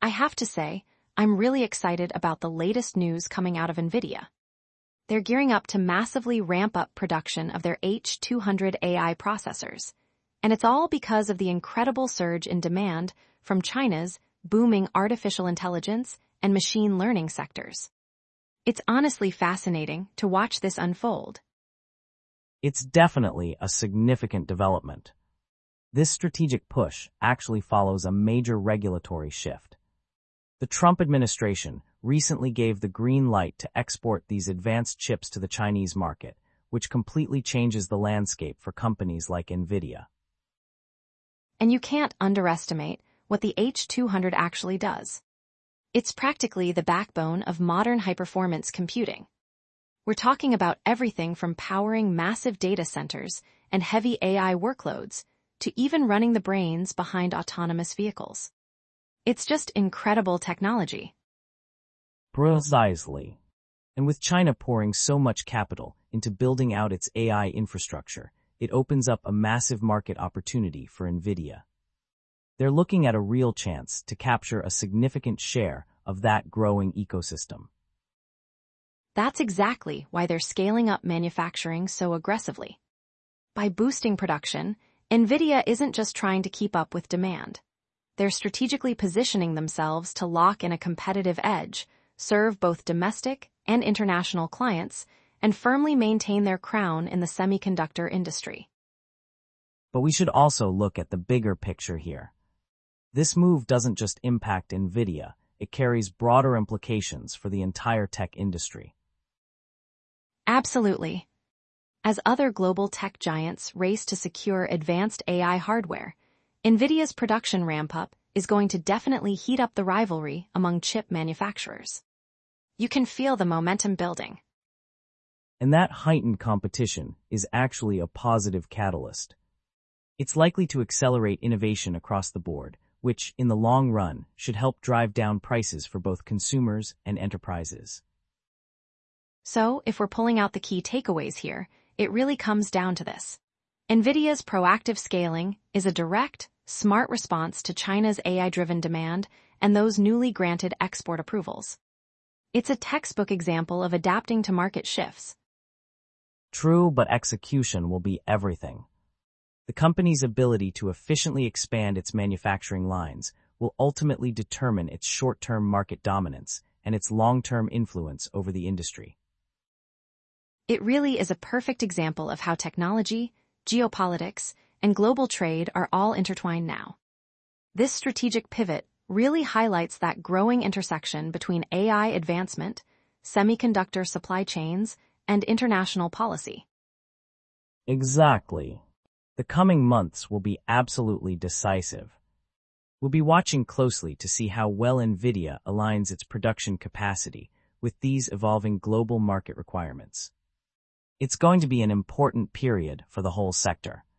I have to say, I'm really excited about the latest news coming out of NVIDIA. They're gearing up to massively ramp up production of their H200 AI processors, and it's all because of the incredible surge in demand from China's booming artificial intelligence and machine learning sectors. It's honestly fascinating to watch this unfold. It's definitely a significant development. This strategic push actually follows a major regulatory shift. The Trump administration recently gave the green light to export these advanced chips to the Chinese market, which completely changes the landscape for companies like NVIDIA. And you can't underestimate what the H200 actually does. It's practically the backbone of modern high-performance computing. We're talking about everything from powering massive data centers and heavy AI workloads to even running the brains behind autonomous vehicles. It's just incredible technology. Precisely. And with China pouring so much capital into building out its AI infrastructure, it opens up a massive market opportunity for NVIDIA. They're looking at a real chance to capture a significant share of that growing ecosystem. That's exactly why they're scaling up manufacturing so aggressively. By boosting production, NVIDIA isn't just trying to keep up with demand. They're strategically positioning themselves to lock in a competitive edge, serve both domestic and international clients, and firmly maintain their crown in the semiconductor industry. But we should also look at the bigger picture here. This move doesn't just impact NVIDIA, it carries broader implications for the entire tech industry. Absolutely. As other global tech giants race to secure advanced AI hardware, NVIDIA's production ramp-up is going to definitely heat up the rivalry among chip manufacturers. You can feel the momentum building. And that heightened competition is actually a positive catalyst. It's likely to accelerate innovation across the board, which, in the long run, should help drive down prices for both consumers and enterprises. So, if we're pulling out the key takeaways here, it really comes down to this. NVIDIA's proactive scaling is a direct, smart response to China's AI-driven demand and those newly granted export approvals. It's a textbook example of adapting to market shifts. True, but execution will be everything. The company's ability to efficiently expand its manufacturing lines will ultimately determine its short-term market dominance and its long-term influence over the industry. It really is a perfect example of how technology, geopolitics, and global trade are all intertwined now. This strategic pivot really highlights that growing intersection between AI advancement, semiconductor supply chains, and international policy. Exactly. The coming months will be absolutely decisive. We'll be watching closely to see how well NVIDIA aligns its production capacity with these evolving global market requirements. It's going to be an important period for the whole sector.